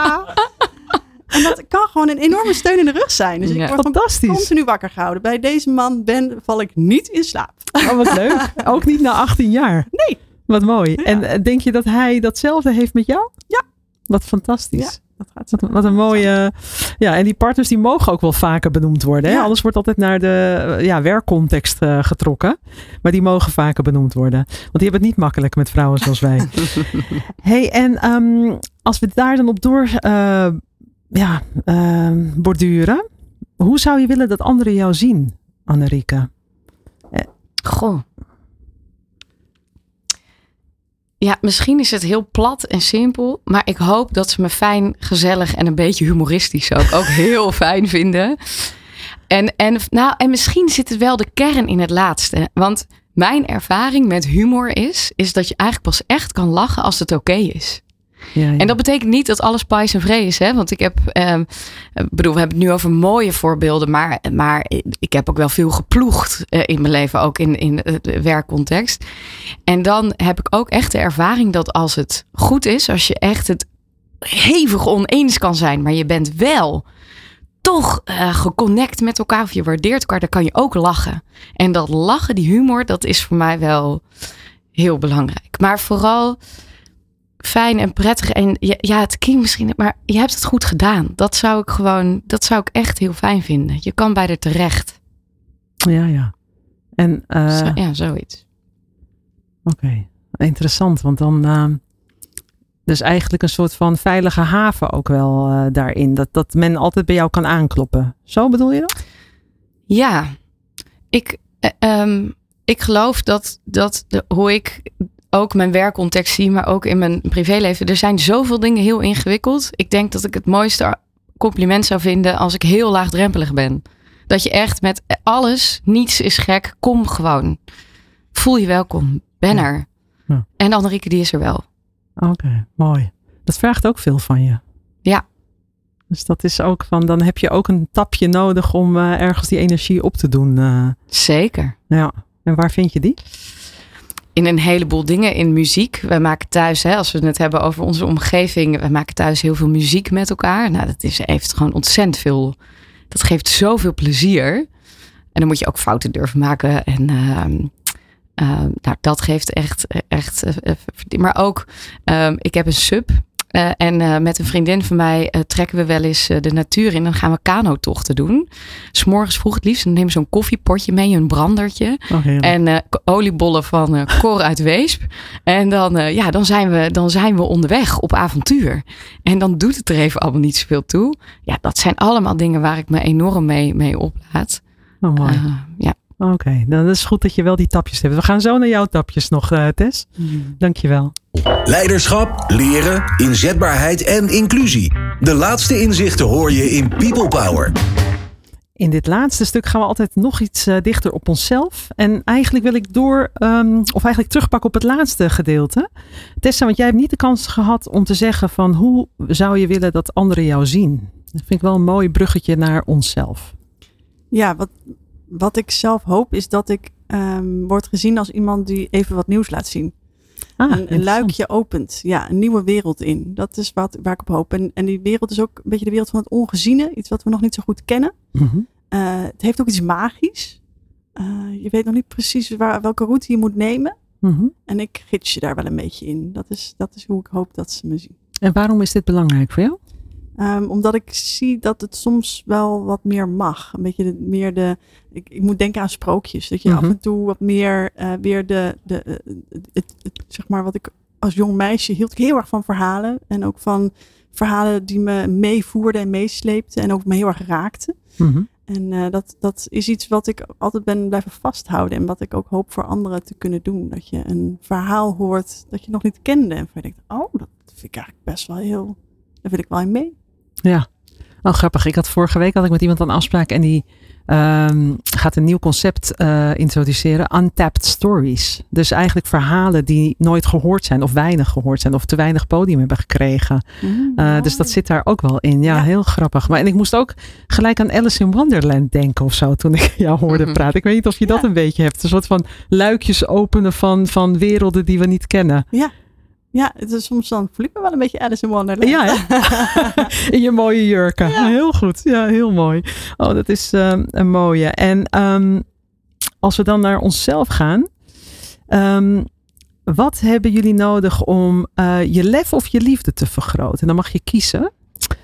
En dat kan gewoon een enorme steun in de rug zijn. Dus ik ja. word Fantastisch. continu wakker gehouden. Bij deze man ben, val ik niet in slaap. Oh, wat leuk. Ook niet na achttien jaar. Nee. Wat mooi. Ja. En denk je dat hij datzelfde heeft met jou? Ja. Wat fantastisch. Ja, dat gaat zo. Wat, wat een mooie... Ja, en die partners die mogen ook wel vaker benoemd worden. Hè? Ja. Alles wordt altijd naar de ja, werkcontext uh, getrokken. Maar die mogen vaker benoemd worden. Want die hebben het niet makkelijk met vrouwen zoals wij. Hey, en um, als we daar dan op door uh, ja, uh, borduren. Hoe zou je willen dat anderen jou zien, Annerieke? Goh. Ja, misschien is het heel plat en simpel. Maar ik hoop dat ze me fijn, gezellig en een beetje humoristisch ook, ook heel fijn vinden. En, en, nou, en misschien zit het wel de kern in het laatste. Want mijn ervaring met humor is, is dat je eigenlijk pas echt kan lachen als het oké is. Ja, ja. En dat betekent niet dat alles pais en vree is. Hè? Want ik heb, um, bedoel, we hebben het nu over mooie voorbeelden. Maar, maar ik heb ook wel veel geploegd uh, in mijn leven. Ook in, in het werkcontext. En dan heb ik ook echt de ervaring dat als het goed is. Als je echt het hevig oneens kan zijn. Maar je bent wel toch uh, geconnect met elkaar. Of je waardeert elkaar. Dan kan je ook lachen. En dat lachen, die humor, dat is voor mij wel heel belangrijk. Maar vooral fijn en prettig. En ja, ja, het klinkt misschien, maar je hebt het goed gedaan. Dat zou ik gewoon, dat zou ik echt heel fijn vinden. Je kan bij er terecht. Ja, ja. En, uh, Zo, ja, zoiets. Oké, okay. Interessant. Want dan, uh, dus eigenlijk een soort van veilige haven ook wel uh, daarin. Dat, dat men altijd bij jou kan aankloppen. Zo bedoel je dat? Ja, ik, uh, um, ik geloof dat, dat de, hoe ik ook mijn werkcontext zie, maar ook in mijn privéleven. Er zijn zoveel dingen heel ingewikkeld. Ik denk dat ik het mooiste compliment zou vinden als ik heel laagdrempelig ben. Dat je echt met alles, niets is gek, kom gewoon. Voel je welkom, ben er. Ja. En Annerieke, die is er wel. Oké, okay, mooi. Dat vraagt ook veel van je. Ja. Dus dat is ook van, dan heb je ook een tapje nodig om uh, ergens die energie op te doen. Uh. Zeker. Ja. En waar vind je die? In een heleboel dingen. In muziek. Wij maken thuis, hè, als we het hebben over onze omgeving. Wij maken thuis heel veel muziek met elkaar. Nou, dat is, heeft gewoon ontzettend veel. Dat geeft zoveel plezier. En dan moet je ook fouten durven maken. En uh, uh, nou, dat geeft echt, echt. Uh, maar ook, uh, ik heb een sub. Uh, en uh, met een vriendin van mij uh, trekken we wel eens uh, de natuur in. En dan gaan we kanotochten doen. 'S Morgens vroeg het liefst. Dan nemen we zo'n koffiepotje mee, een brandertje. Oh, en uh, oliebollen van uh, Cor uit Weesp. En dan, uh, ja, dan, zijn we, dan zijn we onderweg op avontuur. En dan doet het er even allemaal niet zoveel toe. Ja, dat zijn allemaal dingen waar ik me enorm mee, mee oplaad. Oh, mooi. Uh, ja. Oké, okay, dan is het goed dat je wel die tapjes hebt. We gaan zo naar jouw tapjes nog, uh, Tess. Mm. Dankjewel. Leiderschap, leren, inzetbaarheid en inclusie. De laatste inzichten hoor je in People Power. In dit laatste stuk gaan we altijd nog iets uh, dichter op onszelf. En eigenlijk wil ik door, um, of eigenlijk terugpakken op het laatste gedeelte. Tessa, want jij hebt niet de kans gehad om te zeggen van hoe zou je willen dat anderen jou zien? Dat vind ik wel een mooi bruggetje naar onszelf. Ja, wat... Wat ik zelf hoop is dat ik um, word gezien als iemand die even wat nieuws laat zien. Ah, een, een luikje opent. Ja, een nieuwe wereld in. Dat is wat, waar ik op hoop. En, en die wereld is ook een beetje de wereld van het ongeziene. Iets wat we nog niet zo goed kennen. Mm-hmm. Uh, het heeft ook iets magisch. Uh, je weet nog niet precies waar, welke route je moet nemen. Mm-hmm. En ik gids je daar wel een beetje in. Dat is, dat is hoe ik hoop dat ze me zien. En waarom is dit belangrijk voor jou? Um, omdat ik zie dat het soms wel wat meer mag. Een beetje de, meer de... Ik, ik moet denken aan sprookjes. Dat je mm-hmm. af en toe wat meer uh, weer de... de uh, het, het, het, zeg maar wat ik als jong meisje hield ik heel erg van verhalen. En ook van verhalen die me meevoerden en meesleepten. En ook me heel erg raakten. Mm-hmm. En uh, dat, dat is iets wat ik altijd ben blijven vasthouden. En wat ik ook hoop voor anderen te kunnen doen. Dat je een verhaal hoort dat je nog niet kende. En je denkt, oh, dat vind ik eigenlijk best wel heel... Daar wil ik wel in mee. Ja, nou grappig. Ik had vorige week had ik met iemand een afspraak en die um, gaat een nieuw concept uh, introduceren. Untapped stories. Dus eigenlijk verhalen die nooit gehoord zijn of weinig gehoord zijn of te weinig podium hebben gekregen. Mm, uh, dus dat zit daar ook wel in. Ja, ja, heel grappig. Maar en ik moest ook gelijk aan Alice in Wonderland denken of zo toen ik jou hoorde mm-hmm. praten. Ik weet niet of je ja. dat een beetje hebt. Een soort van luikjes openen van, van werelden die we niet kennen. Ja. Ja, het is soms dan voel ik me wel een beetje Alice in Wonderland. Ja, in je mooie jurken. Ja. Heel goed. Ja, heel mooi. Oh, dat is um, een mooie. En um, als we dan naar onszelf gaan. Um, wat hebben jullie nodig om uh, je lef of je liefde te vergroten? En dan mag je kiezen.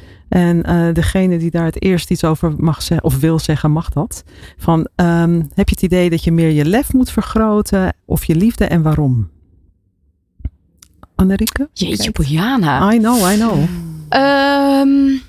En uh, degene die daar het eerst iets over mag zeggen of wil zeggen, mag dat. Van, um, heb je het idee dat je meer je lef moet vergroten of je liefde en waarom? Annerieke? Jeetje, Bojana. I know, I know. Um,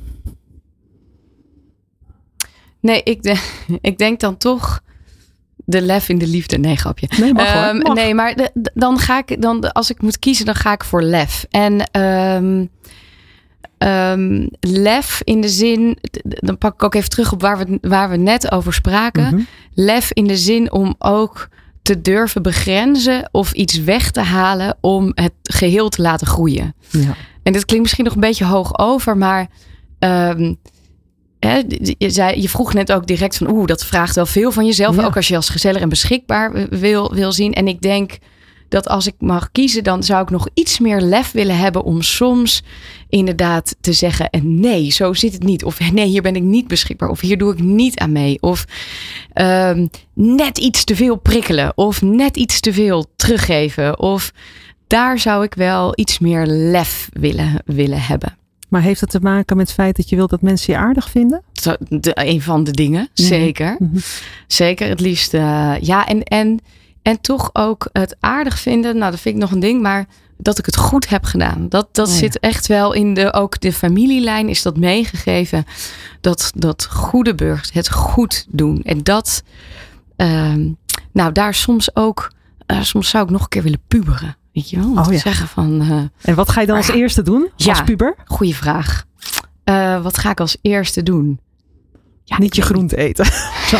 nee, ik, de, ik denk dan toch de lef in de liefde. Nee, grapje. Nee, mag hoor. Um, mag. Nee, maar de, de, dan ga ik, dan, als ik moet kiezen, dan ga ik voor lef. En um, um, lef in de zin, dan pak ik ook even terug op waar we, waar we net over spraken. Mm-hmm. Lef in de zin om ook te durven begrenzen of iets weg te halen om het geheel te laten groeien. Ja. En dit klinkt misschien nog een beetje hoog over, maar um, hè, je, zei, je vroeg net ook direct van oeh, dat vraagt wel veel van jezelf. Ja. Ook als je als gezellig en beschikbaar wil, wil zien. En ik denk dat als ik mag kiezen, dan zou ik nog iets meer lef willen hebben om soms inderdaad te zeggen en nee, zo zit het niet. Of nee, hier ben ik niet beschikbaar. Of hier doe ik niet aan mee. Of um, net iets te veel prikkelen. Of net iets te veel teruggeven. Of daar zou ik wel iets meer lef willen, willen hebben. Maar heeft het te maken met het feit dat je wilt dat mensen je aardig vinden? De, een van de dingen, zeker. Mm-hmm. Zeker, het liefst. Uh, ja, en, en, en toch ook het aardig vinden. Nou, dat vind ik nog een ding, maar dat ik het goed heb gedaan. Dat, dat oh, zit ja. echt wel in de, ook de familielijn is dat meegegeven. Dat, dat goede burgers, het goed doen. En dat, uh, nou daar soms ook, uh, soms zou ik nog een keer willen puberen. Weet je wel? Om oh, te ja. zeggen van. Uh, en wat ga je dan als eerste doen? Als ja, puber? Goeie vraag. Uh, wat ga ik als eerste doen? Ja, niet je groente eten. zo.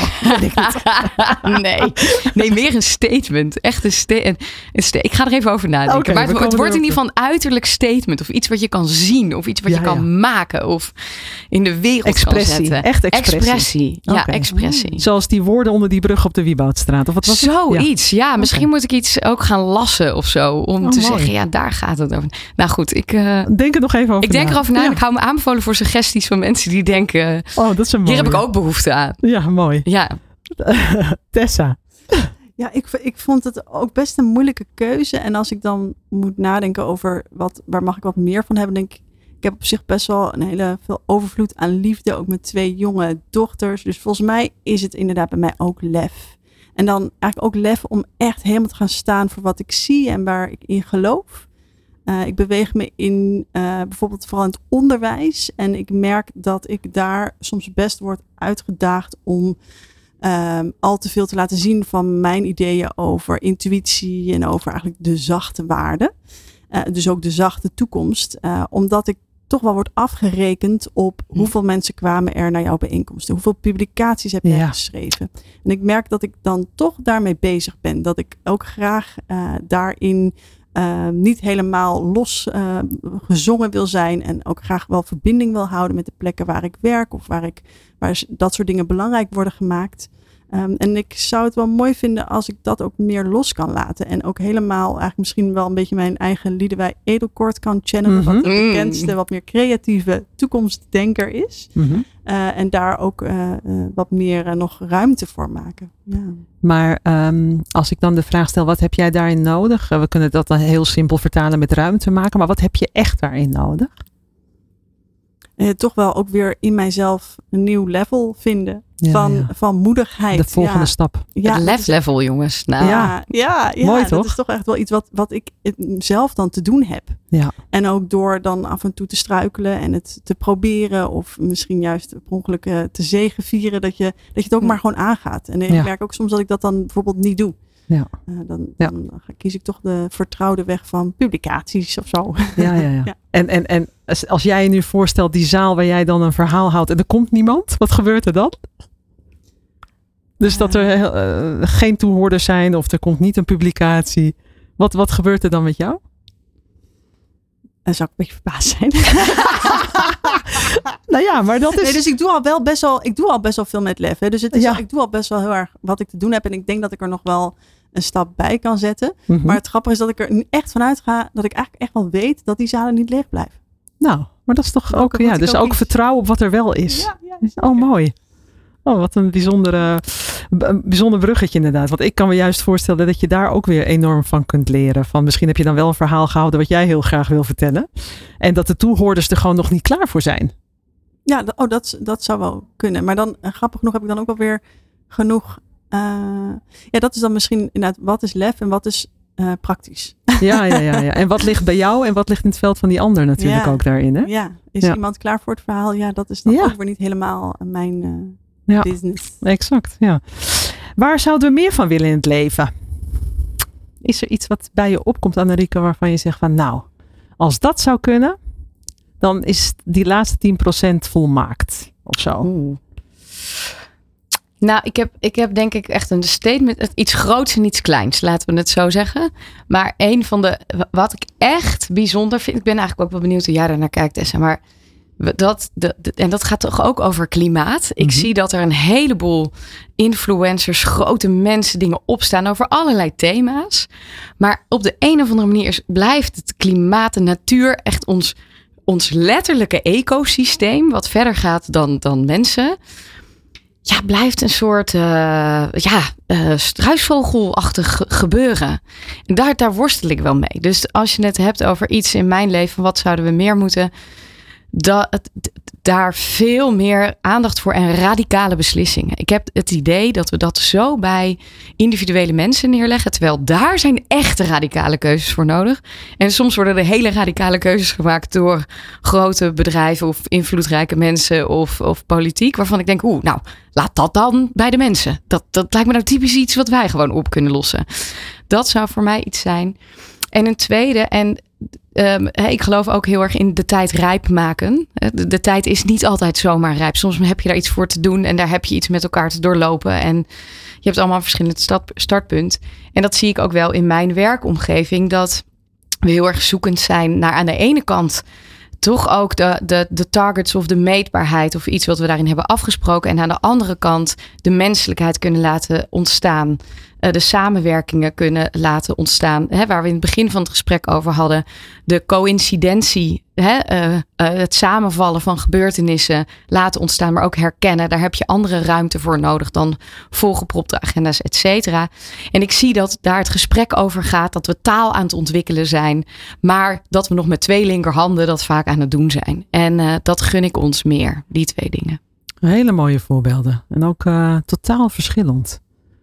nee. nee, meer een statement. Echt een, sta- een, een sta- Ik ga er even over nadenken. Okay, maar het, het wordt in ieder geval op. een uiterlijk statement. Of iets wat je kan zien. Of iets wat Ja, je kan ja. maken. Of in de wereld Expressie, kan zetten. echt expressie. Expressie. Ja, Oké. expressie. Zoals die woorden onder die brug op de Wieboudstraat. Of wat was het? Zoiets. Ja, ja misschien Oké. moet ik iets ook gaan lassen of zo. Om Oh, te mooi. zeggen, ja, daar gaat het over. Nou goed, ik, uh, Denk er nog even over ik denk na. erover na. Ja. En ik hou me aanbevolen voor suggesties van mensen die denken, Oh, dat is een mooie. hier heb ik ook behoefte aan. Ja, mooi. Ja. Tessa. Ja, ik, ik vond het ook best een moeilijke keuze. En als ik dan moet nadenken over wat, waar mag ik wat meer van hebben, denk ik, ik heb op zich best wel een hele veel overvloed aan liefde. Ook met twee jonge dochters. Dus volgens mij is het inderdaad bij mij ook lef. En dan eigenlijk ook lef om echt helemaal te gaan staan voor wat ik zie en waar ik in geloof. Uh, ik beweeg me in uh, bijvoorbeeld vooral in het onderwijs. En ik merk dat ik daar soms best word uitgedaagd om um, al te veel te laten zien van mijn ideeën over intuïtie en over eigenlijk de zachte waarden. Uh, dus ook de zachte toekomst. Uh, omdat ik toch wel wordt afgerekend op hoeveel mensen kwamen er naar jouw bijeenkomsten. Hoeveel publicaties heb jij Ja. geschreven. En ik merk dat ik dan toch daarmee bezig ben. Dat ik ook graag uh, daarin uh, niet helemaal los uh, gezongen wil zijn. En ook graag wel verbinding wil houden met de plekken waar ik werk. Of waar, ik, waar dat soort dingen belangrijk worden gemaakt. Um, en ik zou het wel mooi vinden als ik dat ook meer los kan laten. En ook helemaal eigenlijk misschien wel een beetje mijn eigen Liedewij Edelkort kan channelen. Mm-hmm. Wat de bekendste, wat meer creatieve toekomstdenker is. Mm-hmm. Uh, en daar ook uh, uh, wat meer uh, nog ruimte voor maken. Ja. Maar um, als ik dan de vraag stel, wat heb jij daarin nodig? Uh, we kunnen dat dan heel simpel vertalen met ruimte maken. Maar wat heb je echt daarin nodig? Uh, toch wel ook weer in mijzelf een nieuw level vinden. Ja, van, ja. van moedigheid. De volgende ja. stap. Ja, het lef level, jongens. Nou, ja, ja, ja, Mooi, dat toch? is toch echt wel iets wat, wat ik zelf dan te doen heb. Ja. En ook door dan af en toe te struikelen en het te proberen. Of misschien juist per ongeluk uh, te zegevieren. Dat je, dat je het ook Ja. maar gewoon aangaat. En ik Ja. merk ook soms dat ik dat dan bijvoorbeeld niet doe. Ja. Uh, dan, Ja. dan kies ik toch de vertrouwde weg van publicaties of zo. Ja, ja, ja. Ja. En, en, en als- als jij je nu voorstelt, die zaal waar jij dan een verhaal houdt en er komt niemand, wat gebeurt er dan? Dus dat er uh, geen toehoorders zijn of er komt niet een publicatie. Wat, wat gebeurt er dan met jou? Dan zou ik een beetje verbaasd zijn. Nou ja, maar dat is... Nee, dus ik doe al wel best wel, ik doe al best wel veel met lef. Hè. Dus het is Ja. al, ik doe al best wel heel erg wat ik te doen heb. En ik denk dat ik er nog wel een stap bij kan zetten. Mhm. Maar het grappige is dat ik er nu echt vanuit ga dat ik eigenlijk echt wel weet dat die zalen niet leeg blijven. Nou, maar dat is toch Welke ook... moet Ja, ik dus ook ook iets- vertrouwen op wat er wel is. Ja, ja, Oh, mooi. Oh, wat een bijzondere, een bijzonder bruggetje inderdaad. Want ik kan me juist voorstellen dat je daar ook weer enorm van kunt leren. Van misschien heb je dan wel een verhaal gehouden wat jij heel graag wil vertellen. En dat de toehoorders er gewoon nog niet klaar voor zijn. Ja, d- oh, dat, dat zou wel kunnen. Maar dan, uh, grappig genoeg, heb ik dan ook wel weer genoeg... Uh, ja, dat is dan misschien inderdaad, wat is lef en wat is uh, praktisch? Ja, ja, ja, ja. En wat ligt bij jou en wat ligt in het veld van die ander natuurlijk Ja. ook daarin. Hè? Ja, is Ja. iemand klaar voor het verhaal? Ja, dat is dan Ja. ook weer niet helemaal mijn uh, Ja. business. Exact, ja. Waar zouden we meer van willen in het leven? Is er iets wat bij je opkomt, Annerieke, waarvan je zegt van nou, als dat zou kunnen, dan is die laatste tien procent volmaakt of zo. Oeh. Nou, ik heb, ik heb denk ik echt een statement. Iets groots en iets kleins, laten we het zo zeggen. Maar een van de, wat ik echt bijzonder vind. Ik ben eigenlijk ook wel benieuwd hoe jij daar naar kijkt, Tessa. Maar dat, de, de, en dat gaat toch ook over klimaat. Ik Mhm. zie dat er een heleboel influencers, grote mensen dingen opstaan over allerlei thema's. Maar op de een of andere manier is, blijft het klimaat, de natuur echt ons, ons letterlijke ecosysteem. Wat verder gaat dan, dan mensen. Ja, blijft een soort uh, ja, uh, struisvogelachtig ge- gebeuren. En daar, daar worstel ik wel mee. Dus als je het hebt over iets in mijn leven, wat zouden we meer moeten? Dat, d- daar veel meer aandacht voor en radicale beslissingen. Ik heb het idee dat we dat zo bij individuele mensen neerleggen. Terwijl daar zijn echte radicale keuzes voor nodig. En soms worden er hele radicale keuzes gemaakt door grote bedrijven of invloedrijke mensen of, of politiek. Waarvan ik denk, oeh, nou, laat dat dan bij de mensen. Dat, dat lijkt me nou typisch iets wat wij gewoon op kunnen lossen. Dat zou voor mij iets zijn. En een tweede, en Um, ik geloof ook heel erg in de tijd rijp maken. De, de tijd is niet altijd zomaar rijp. Soms heb je daar iets voor te doen en daar heb je iets met elkaar te doorlopen. En je hebt allemaal een verschillend start, startpunt. En dat zie ik ook wel in mijn werkomgeving. Dat we heel erg zoekend zijn naar aan de ene kant toch ook de, de, de targets of de meetbaarheid of iets wat we daarin hebben afgesproken. En aan de andere kant de menselijkheid kunnen laten ontstaan. Uh, de samenwerkingen kunnen laten ontstaan. Hè, waar we in het begin van het gesprek over hadden. De coïncidentie, hè, uh, uh, het samenvallen van gebeurtenissen laten ontstaan. Maar ook herkennen. Daar heb je andere ruimte voor nodig dan volgepropte agenda's, et cetera. En ik zie dat daar het gesprek over gaat. Dat we taal aan het ontwikkelen zijn. Maar dat we nog met twee linkerhanden dat vaak aan het doen zijn. En uh, dat gun ik ons meer. Die twee dingen. Hele mooie voorbeelden. En ook uh, totaal verschillend.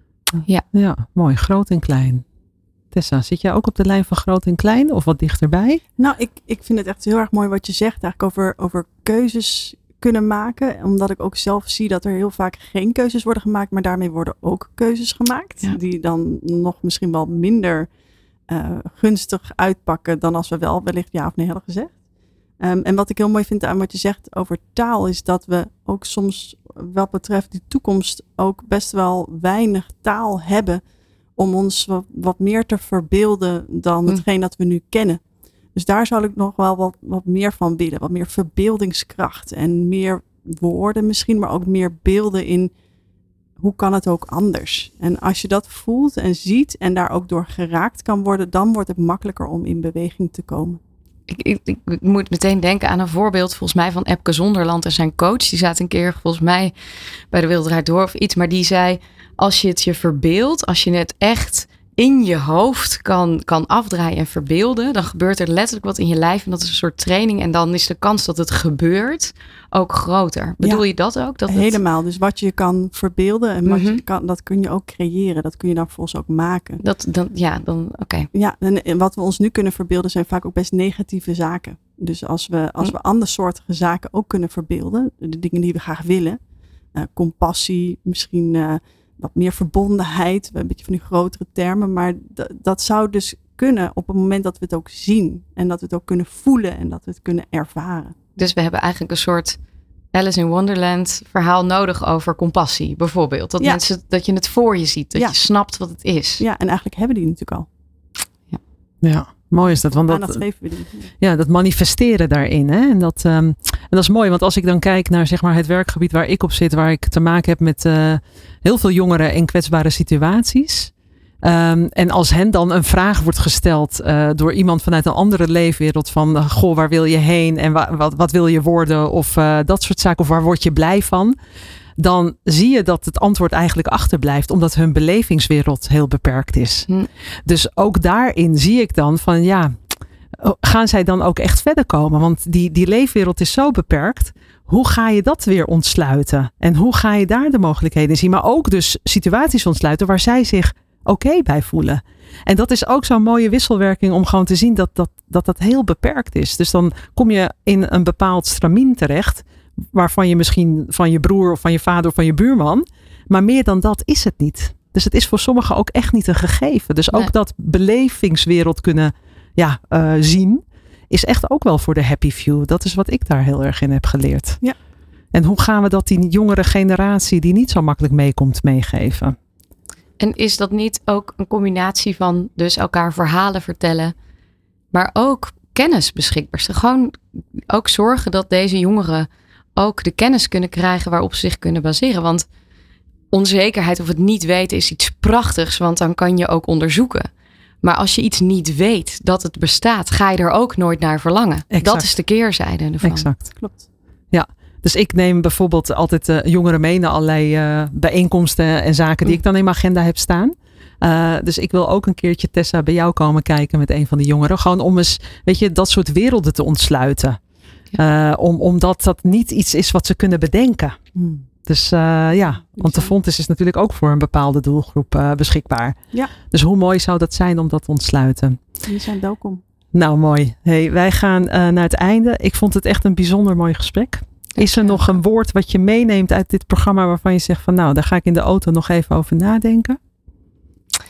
Ja. ja, mooi. Groot en klein. Tessa, zit jij ook op de lijn van groot en klein of wat dichterbij? Nou, ik, ik vind het echt heel erg mooi wat je zegt eigenlijk over, over keuzes kunnen maken. Omdat ik ook zelf zie dat er heel vaak geen keuzes worden gemaakt, maar daarmee worden ook keuzes gemaakt. Ja. Die dan nog misschien wel minder uh, gunstig uitpakken dan als we wel wellicht ja of nee hadden gezegd. Um, en wat ik heel mooi vind aan wat je zegt over taal is dat we ook soms wat betreft die toekomst ook best wel weinig taal hebben om ons wat, wat meer te verbeelden dan hetgeen hm. dat we nu kennen. Dus daar zou ik nog wel wat, wat meer van willen. Wat meer verbeeldingskracht en meer woorden misschien, maar ook meer beelden in hoe kan het ook anders. En als je dat voelt en ziet en daar ook door geraakt kan worden, dan wordt het makkelijker om in beweging te komen. Ik, ik, ik moet meteen denken aan een voorbeeld volgens mij van Epke Zonderland en zijn coach. Die zaten een keer volgens mij bij de Wereld Draait Door of iets. Maar die zei, als je het je verbeeldt, als je het echt in je hoofd kan, kan afdraaien en verbeelden, dan gebeurt er letterlijk wat in je lijf. En dat is een soort training. En dan is de kans dat het gebeurt ook groter. Bedoel ja, je dat ook? Dat helemaal. Het... Dus wat je kan verbeelden en wat mm-hmm. je kan, dat kun je ook creëren. Dat kun je dan vervolgens ook maken. Dat, dan, ja, dan oké. Okay. Ja, en, en wat we ons nu kunnen verbeelden zijn vaak ook best negatieve zaken. Dus als we, als we andersoortige zaken ook kunnen verbeelden, de dingen die we graag willen, uh, compassie, misschien uh, wat meer verbondenheid, een beetje van die grotere termen, maar d- dat zou dus kunnen op het moment dat we het ook zien en dat we het ook kunnen voelen en dat we het kunnen ervaren. Dus we hebben eigenlijk een soort Alice in Wonderland verhaal nodig over compassie, bijvoorbeeld. Dat, ja. mensen, dat je het voor je ziet, dat ja. je snapt wat het is. Ja, en eigenlijk hebben die natuurlijk al. Ja, ja. Mooi is dat. Want dat, dat geven we die. Ja, dat manifesteren daarin. Hè? En, dat, um, en dat is mooi, want als ik dan kijk naar zeg maar, het werkgebied waar ik op zit, waar ik te maken heb met uh, heel veel jongeren in kwetsbare situaties. Um, en als hen dan een vraag wordt gesteld uh, door iemand vanuit een andere leefwereld van uh, goh, waar wil je heen en wa- wat, wat wil je worden of uh, dat soort zaken of waar word je blij van? Dan zie je dat het antwoord eigenlijk achterblijft, omdat hun belevingswereld heel beperkt is. Hm. Dus ook daarin zie ik dan van ja, gaan zij dan ook echt verder komen? Want die, die leefwereld is zo beperkt. Hoe ga je dat weer ontsluiten? En hoe ga je daar de mogelijkheden zien? Maar ook dus situaties ontsluiten waar zij zich oké okay bij voelen. En dat is ook zo'n mooie wisselwerking om gewoon te zien dat dat, dat dat heel beperkt is. Dus dan kom je in een bepaald stramien terecht, waarvan je misschien van je broer of van je vader of van je buurman. Maar meer dan dat is het niet. Dus het is voor sommigen ook echt niet een gegeven. Dus ook nee. dat belevingswereld kunnen ja, uh, zien is echt ook wel voor de happy few. Dat is wat ik daar heel erg in heb geleerd. Ja. En hoe gaan we dat die jongere generatie die niet zo makkelijk meekomt meegeven? En is dat niet ook een combinatie van dus elkaar verhalen vertellen, maar ook kennis beschikbaar? Gewoon ook zorgen dat deze jongeren ook de kennis kunnen krijgen waarop ze zich kunnen baseren. Want onzekerheid of het niet weten is iets prachtigs, want dan kan je ook onderzoeken. Maar als je iets niet weet dat het bestaat, ga je er ook nooit naar verlangen. Exact. Dat is de keerzijde ervan. Exact, klopt. Ja. Dus ik neem bijvoorbeeld altijd uh, jongeren mee naar allerlei uh, bijeenkomsten en zaken die ik dan in mijn agenda heb staan. Uh, dus ik wil ook een keertje, Tessa, bij jou komen kijken met een van die jongeren. Gewoon om eens, weet je, dat soort werelden te ontsluiten. Ja. Uh, om, omdat dat niet iets is wat ze kunnen bedenken. Hmm. Dus uh, ja, want de Fontes is natuurlijk ook voor een bepaalde doelgroep uh, beschikbaar. Ja. Dus hoe mooi zou dat zijn om dat te ontsluiten? Jullie zijn welkom. Nou, mooi. Hey, wij gaan uh, naar het einde. Ik vond het echt een bijzonder mooi gesprek. Is er nog een woord wat je meeneemt uit dit programma waarvan je zegt van nou, daar ga ik in de auto nog even over nadenken?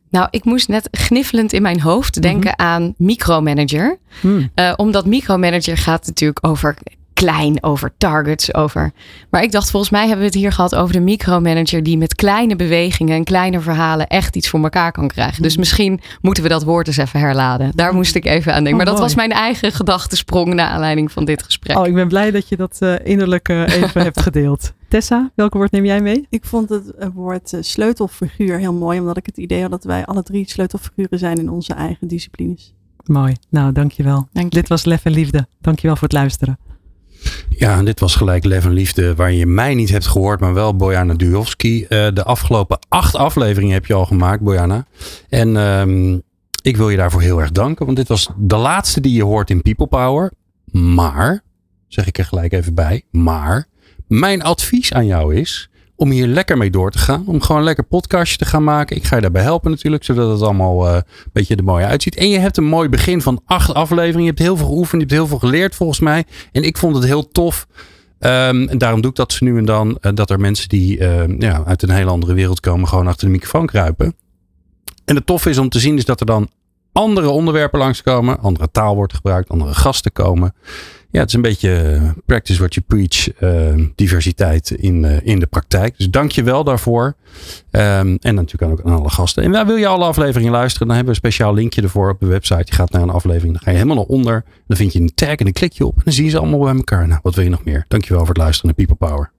Nou, ik moest net gniffelend in mijn hoofd denken mm-hmm. aan micromanager. Mm. Uh, omdat micromanager gaat natuurlijk over klein, over targets, over... Maar ik dacht, volgens mij hebben we het hier gehad over de micromanager die met kleine bewegingen en kleine verhalen echt iets voor elkaar kan krijgen. Dus misschien moeten we dat woord eens even herladen. Daar moest ik even aan denken. Oh, maar dat mooi. was mijn eigen gedachtesprong naar aanleiding van dit gesprek. Oh, ik ben blij dat je dat uh, innerlijk uh, even hebt gedeeld. Tessa, welk woord neem jij mee? Ik vond het woord uh, sleutelfiguur heel mooi, omdat ik het idee had dat wij alle drie sleutelfiguren zijn in onze eigen disciplines. Mooi. Nou, dankjewel. Dank je. Dit was Lef en Liefde. Dankjewel voor het luisteren. Ja, dit was gelijk Lef en Liefde, waar je mij niet hebt gehoord, maar wel Bojana Dujovski. Uh, de afgelopen acht afleveringen heb je al gemaakt, Bojana. En um, ik wil je daarvoor heel erg danken, want dit was de laatste die je hoort in People Power. Maar, zeg ik er gelijk even bij, maar mijn advies aan jou is om hier lekker mee door te gaan. Om gewoon lekker podcastje te gaan maken. Ik ga je daarbij helpen natuurlijk, zodat het allemaal uh, een beetje er mooi uitziet. En je hebt een mooi begin van acht afleveringen. Je hebt heel veel geoefend, je hebt heel veel geleerd volgens mij. En ik vond het heel tof. Um, en daarom doe ik dat zo nu en dan. Uh, dat er mensen die uh, ja, uit een hele andere wereld komen, gewoon achter de microfoon kruipen. En het tof is om te zien is dat er dan andere onderwerpen langskomen. Andere taal wordt gebruikt, andere gasten komen. Ja, het is een beetje practice what you preach, uh, diversiteit in, uh, in de praktijk. Dus dank je wel daarvoor. Um, en natuurlijk ook aan alle gasten. En wil je alle afleveringen luisteren, dan hebben we een speciaal linkje ervoor op de website. Je gaat naar een aflevering, dan ga je helemaal naar onder. Dan vind je een tag en dan klik je op. En dan zie je ze allemaal bij elkaar. Nou, wat wil je nog meer? Dank je wel voor het luisteren naar People Power.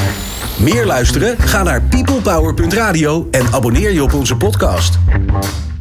Meer luisteren? Ga naar peoplepower punt radio en abonneer je op onze podcast.